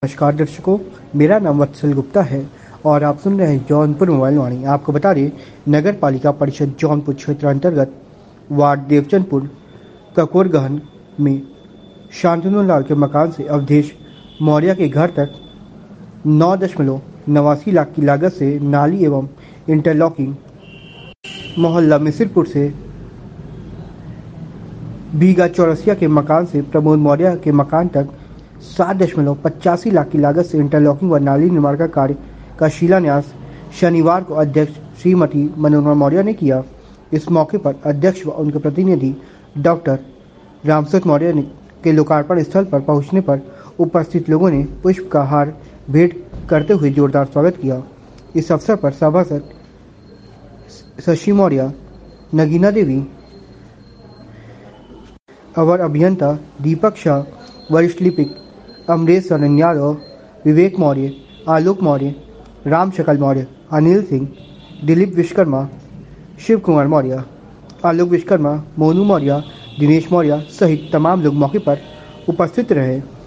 नमस्कार दर्शकों, मेरा नाम वत्सल गुप्ता है और आप सुन रहे हैं जौनपुर मोबाइल वाणी। आपको बता दें, नगर पालिका परिषद जौनपुर क्षेत्र अंतर्गत वार्ड देवचंदपुर ककोरगहन में शांतनु लाल के मकान से अवधेश मौर्य के घर तक 9.89 लाख की लागत से नाली एवं इंटरलॉकिंग, मोहल्ला मिसिरपुर से बीघा चौरसिया के मकान से प्रमोद मौर्य के मकान तक 7.85 लाख की लागत से इंटरलॉकिंग व नाली निर्माण का कार्य का शिलान्यास शनिवार को अध्यक्ष श्रीमती मनोरमा मौर्य ने किया। इस मौके पर अध्यक्ष व उनके प्रतिनिधि डॉक्टर रामसूत मौर्य के लोकार्पण स्थल पर पहुंचने पर उपस्थित लोगों ने पुष्प का हार भेंट करते हुए जोरदार स्वागत किया। इस अवसर पर सभासद शशि मौर्य, नगीना देवी, अवर अभियंता दीपक शाह, वरिष्ठ लिपिक अमरेश सरन यादव, विवेक मौर्य, आलोक मौर्य, राम शकल मौर्य, अनिल सिंह, दिलीप विश्वकर्मा, शिव कुमार मौर्य, आलोक विश्वकर्मा, मोनू मौर्य, दिनेश मौर्य सहित तमाम लोग मौके पर उपस्थित रहे।